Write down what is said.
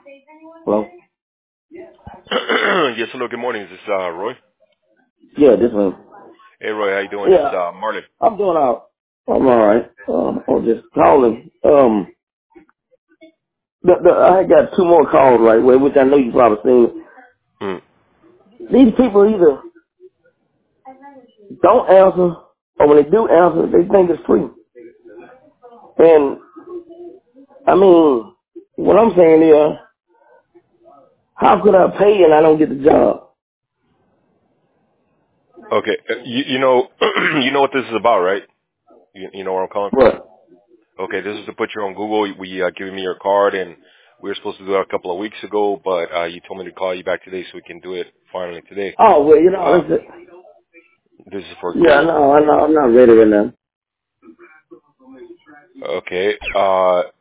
Hello? Yes, hello, good morning. Is this Roy? Yeah, this one. Hey, Roy, how you doing? It's Yeah, Marlon. I'm doing all. I'm all right. I'm just calling. I got two more calls right away, which I know you probably seen. Hmm. These people either don't answer, or when they do answer, they think it's free. And I mean, what I'm saying is, how could I pay and I don't get the job? Okay, you know, you know what this is about, right? You know where I'm calling from? What? Okay, this is to put you on Google. We giving me your card, and we were supposed to do that a couple of weeks ago, but you told me to call you back today so we can do it finally today. Oh well, Uh, it's this is for yeah, Google. no, I'm not ready right now. Okay.